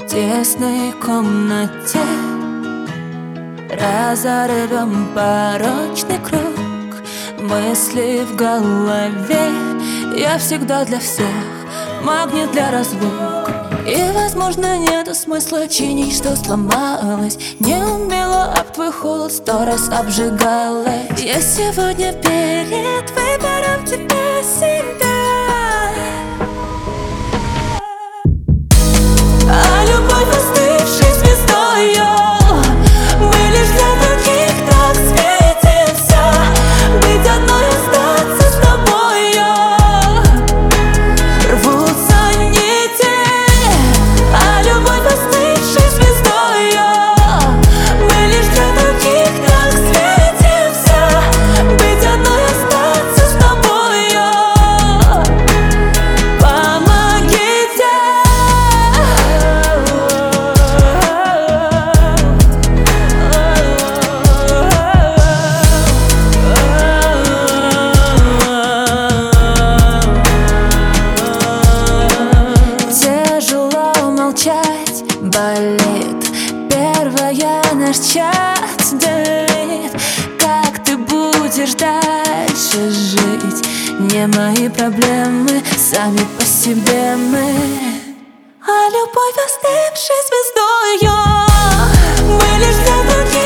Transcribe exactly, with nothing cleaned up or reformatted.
тесной комнате разорвем порочный круг. Мысли в голове, я всегда для всех магнит для разлук. И, возможно, нету смысла чинить, что сломалось. Не умела об твой холод, сто раз обжигалась. Я сегодня перед выбором тебя себя. А любовь, остывшей звездою, мы лишь для других так светимся. Быть одной, остаться с тобою. Рвутся нити. А любовь, остывшей звездою, мы лишь для других так светимся. Быть одной, остаться с тобою. Помогите. Тяжело молчать, болит первая наш час, делит. Как ты будешь дальше жить? Не мои проблемы, сами по себе мы. А любовь, остывшей звездою, мы лишь для других